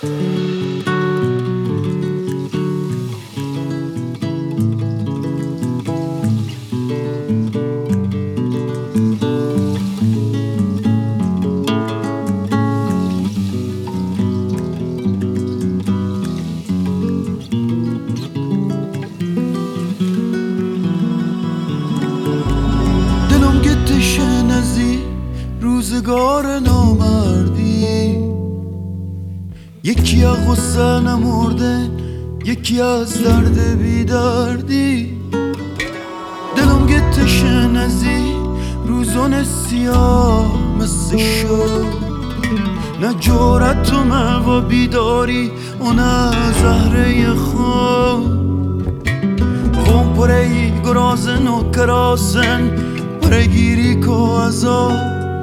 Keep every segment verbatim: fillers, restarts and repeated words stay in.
روزگار نامردی، یکی از غصه نمرده، یکی از درد بیدردی. دلم گتشن ازی روزان سیاه مثل شد، نه جورت و و بیداری و نه زهره خواب. خون پره گرازن و کراسن پره گیری که ازا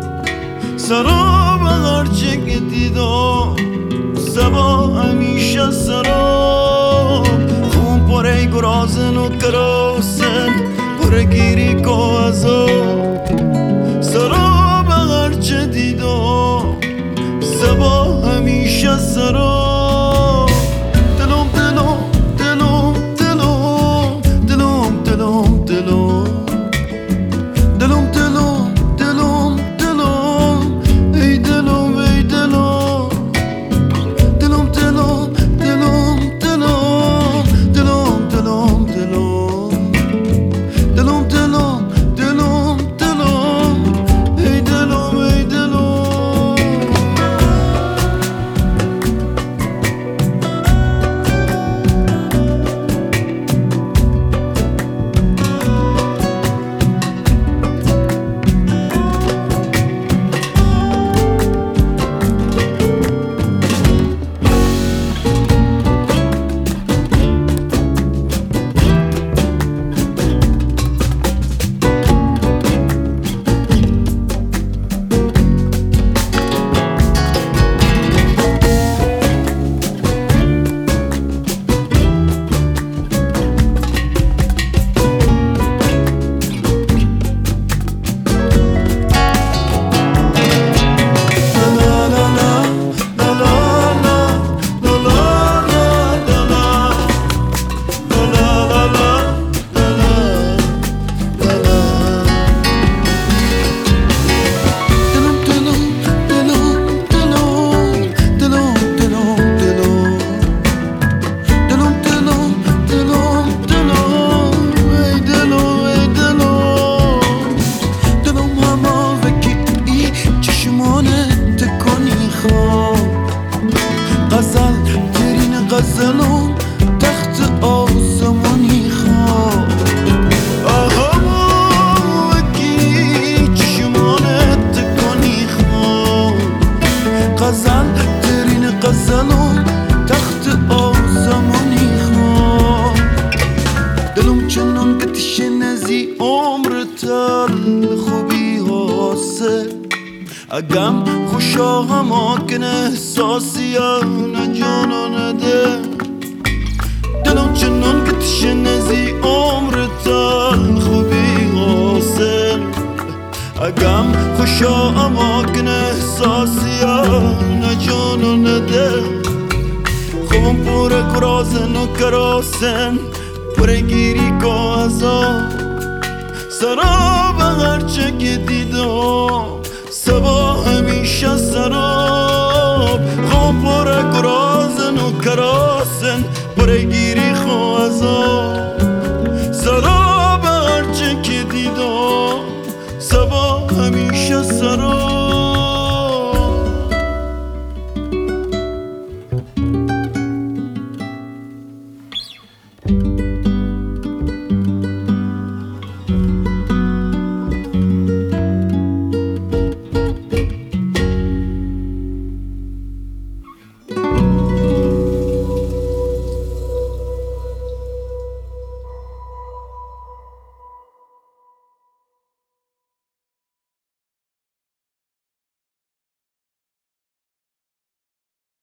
سراب هرچه که دیدم سبا همیشه سراب. خون پره گرازن و کراسن پره گیری که ازا سراب هرچه دیدم سبا همیشه سراب. دلم دلم دلم دلم دلم دلم دلم دلم دلم دلم دلم ای دلم ای دلم دلم دلم دلم دلم دلم دلم دلم دلم دلم دلم دلم ای دلم ای دلم. غزل ترین غزلم تخت آسمانی خواب. آها وکی چشمانت تکانی خواب. غزل ترین غزلم تخت آسمانی خواب. دلم چنان بتشن ازی عمر تل خوبی حاصل. اگم خوشا هماکن احساسی نه جانا نده. دلم چنان که تشن ازی عمر تل خوبی حاصل. اگم خوشا هماکن احساسی نه جانا نده. خوبم پوره کرازن و کراسن پوره گیری که ازا سراب هرچه که دیدم سبا همیشه سراب. خواب پره کرازن و کراسن پره گیری خوازا سراب هرچه که دیدم سبا همیشه سراب.